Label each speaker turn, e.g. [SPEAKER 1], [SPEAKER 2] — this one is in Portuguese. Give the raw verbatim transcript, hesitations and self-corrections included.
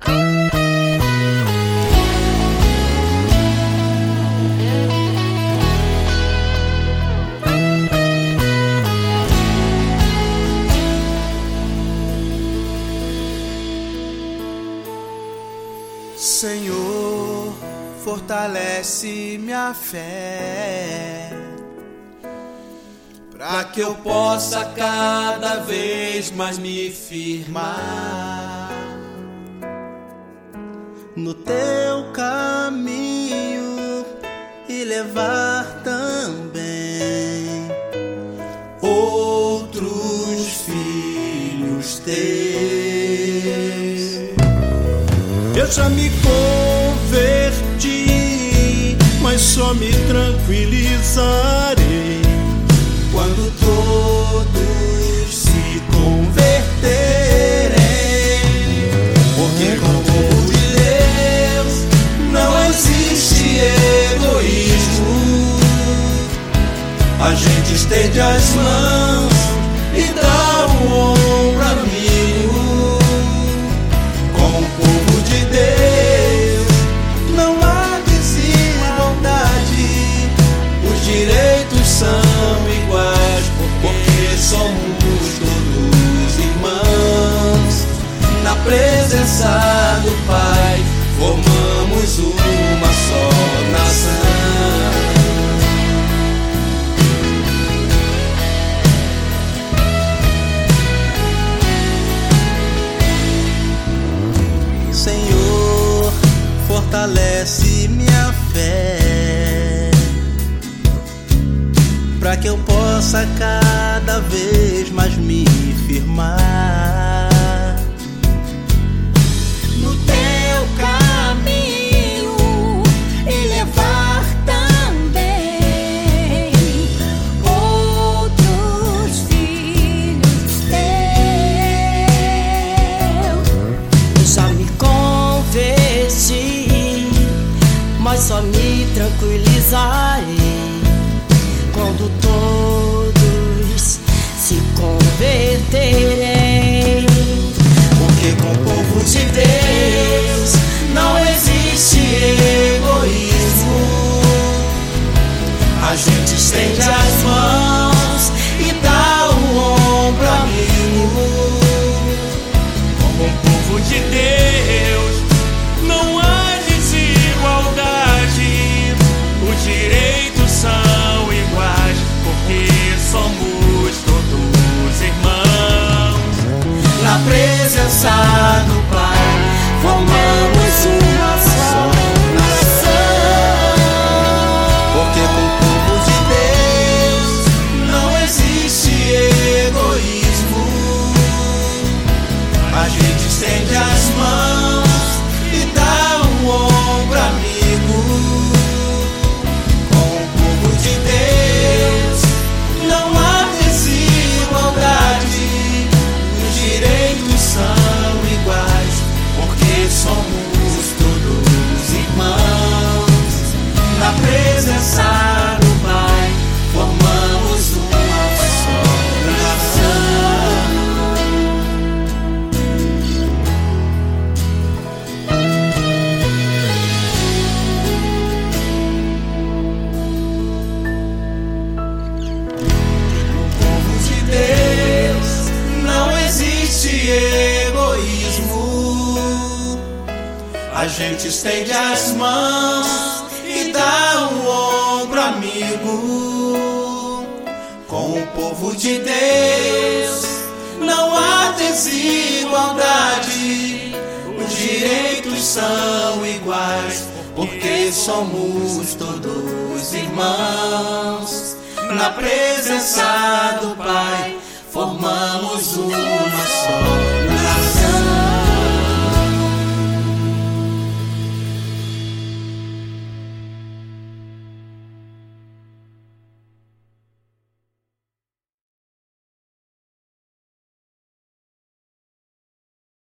[SPEAKER 1] Senhor, fortalece minha fé, pra que eu possa cada vez mais me firmar
[SPEAKER 2] no teu caminho e levar também
[SPEAKER 1] outros filhos teus.
[SPEAKER 2] Eu já me converti, mas só me tranquilizarei
[SPEAKER 1] quando todos se converterem, porque com o povo de Deus não existe egoísmo. A gente estende as mãos e dá o ombro amigo. Com o povo de Deus não há desigualdade, os direitos são iguais, porque somos todos irmãos. Na presença do Pai formamos uma só nação.
[SPEAKER 2] Senhor, fortalece minha fé, pra que eu possa cada vez mais me firmar
[SPEAKER 3] no teu caminho e levar também outros filhos teus. Eu já me converti, mas só me tranquilizarei quando todos se converterem,
[SPEAKER 1] porque com o povo de Deus não existe egoísmo. A gente estende as mãos e dá o ombro amigo. Com o povo de Deus não há desigualdade, os direitos são iguais, porque somos todos irmãos. Na presença do Pai formamos uma só nação, porque com o povo de Deus não existe egoísmo. A gente estende as mãos e dá um ombro amigo. Com o povo de Deus não há desigualdade, os direitos são iguais, porque somos todos irmãos. Na presença do Pai formamos uma só nação. No povo de Deus não existe egoísmo. A gente estende as mãos e dá um ombro amigo. Com o povo de Deus não há desigualdade, os direitos são iguais, porque somos todos irmãos. Na presença do Pai formamos uma só